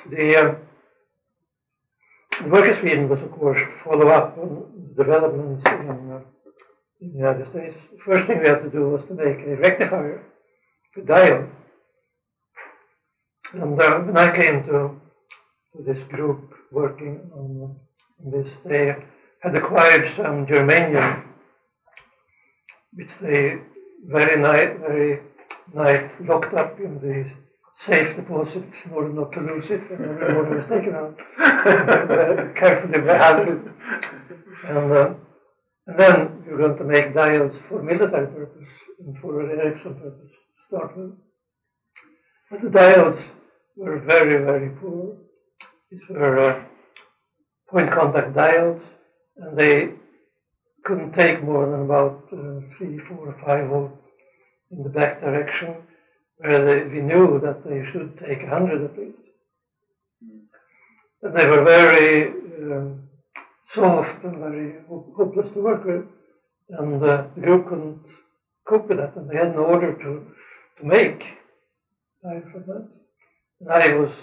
The work in Sweden was, of course, follow up on developments in the United States. The first thing we had to do was to make a rectifier for diode. And when I came to this group working on this, they had acquired some germanium, which they very night locked up in the safe deposits in order not to lose it, and every morning was taken out, very carefully handled. And then we were going to make diodes for military purpose and for Ericsson purpose to start with. But the diodes were very poor. These were point contact diodes, and they couldn't take more than about 3, 4, 5 volts in the back direction, where we knew that they should take 100 at least. And they were very soft and very hopeless to work with, and the group couldn't cope with that, and they had no order to make for that. And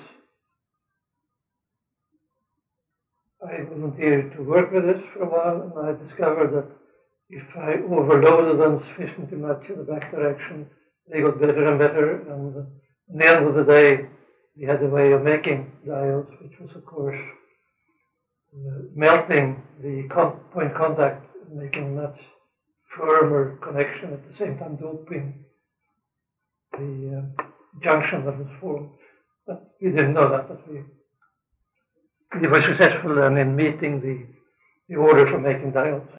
I volunteered to work with this for a while, and I discovered that if I overloaded them sufficiently much in the back direction, they got better and better, and at the end of the day, we had a way of making diodes, which was, of course, melting the point contact and making a much firmer connection, at the same time doping the junction that was formed. But we didn't know that, but we were successful in meeting the order for making diodes.